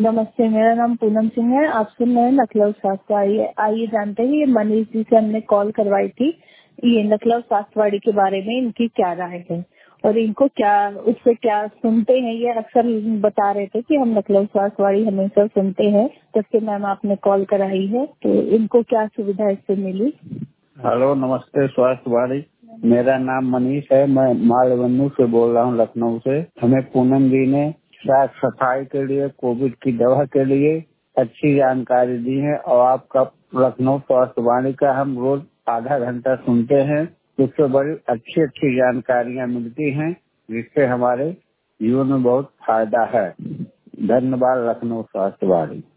नमस्ते, मेरा नाम पूनम सिंह है। आप सुन रहे हैं लखनऊ सासवाड़ी। आइए जानते हैं, ये मनीष जी से हमने कॉल करवाई थी। ये लखनऊ सासवाड़ी के बारे में इनकी क्या राय है और इनको क्या उससे क्या सुनते हैं। ये अक्सर बता रहे थे कि हम लखनऊ सासवाड़ी हमेशा सुनते हैं। जब से मैम आपने कॉल कराई है तो इनको क्या सुविधा इससे मिली। हेलो, नमस्ते स्वास्थ्यवाड़ी। मेरा नाम मनीष है। मैं मालवन्नू से बोल रहा हूँ, लखनऊ से। हमें पूनम जी ने साफ सफाई के लिए, कोविड की दवा के लिए अच्छी जानकारी दी है और आपका लखनऊ स्वास्थ्यवाणी का हम रोज आधा घंटा सुनते हैं। उससे बड़ी अच्छी अच्छी जानकारियाँ मिलती हैं, जिससे हमारे जीवन में बहुत फायदा है। धन्यवाद। लखनऊ स्वास्थ्यवाड़ी।